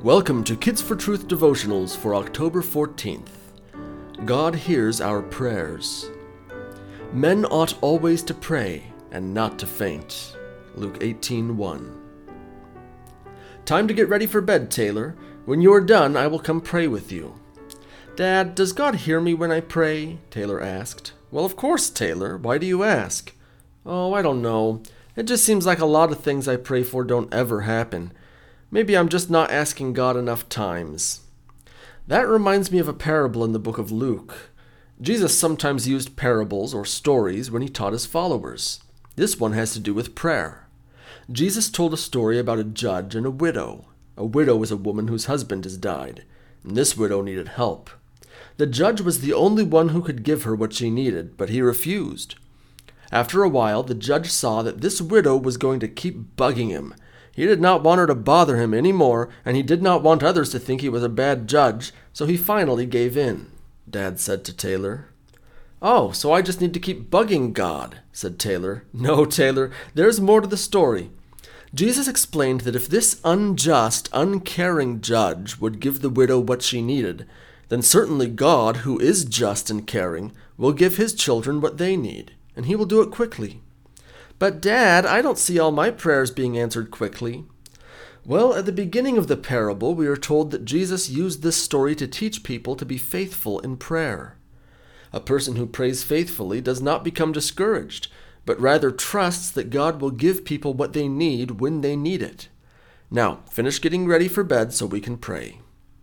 Welcome to Kids for Truth devotionals for October 14th. God hears our prayers. Men ought always to pray and not to faint. Luke 18:1. Time to get ready for bed, Taylor. When you are done, I will come pray with you. Dad, does God hear me when I pray? Taylor asked. Well, of course, Taylor. Why do you ask? Oh, I don't know. It just seems like a lot of things I pray for don't ever happen. Maybe I'm just not asking God enough times. That reminds me of a parable in the book of Luke. Jesus sometimes used parables or stories when he taught his followers. This one has to do with prayer. Jesus told a story about a judge and a widow. A widow is a woman whose husband has died, and this widow needed help. The judge was the only one who could give her what she needed, but he refused. After a while, the judge saw that this widow was going to keep bugging him. He did not want her to bother him anymore, and he did not want others to think he was a bad judge, so he finally gave in, Dad said to Taylor. Oh, so I just need to keep bugging God, said Taylor. No, Taylor, there's more to the story. Jesus explained that if this unjust, uncaring judge would give the widow what she needed, then certainly God, who is just and caring, will give his children what they need, and he will do it quickly. But Dad, I don't see all my prayers being answered quickly. Well, at the beginning of the parable, we are told that Jesus used this story to teach people to be faithful in prayer. A person who prays faithfully does not become discouraged, but rather trusts that God will give people what they need when they need it. Now, finish getting ready for bed so we can pray.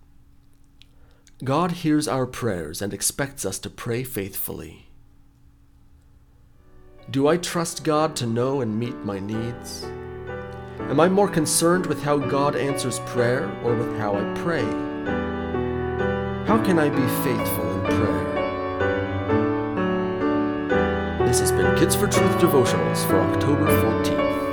God hears our prayers and expects us to pray faithfully. Do I trust God to know and meet my needs? Am I more concerned with how God answers prayer or with how I pray? How can I be faithful in prayer? This has been Kids for Truth devotionals for October 14th.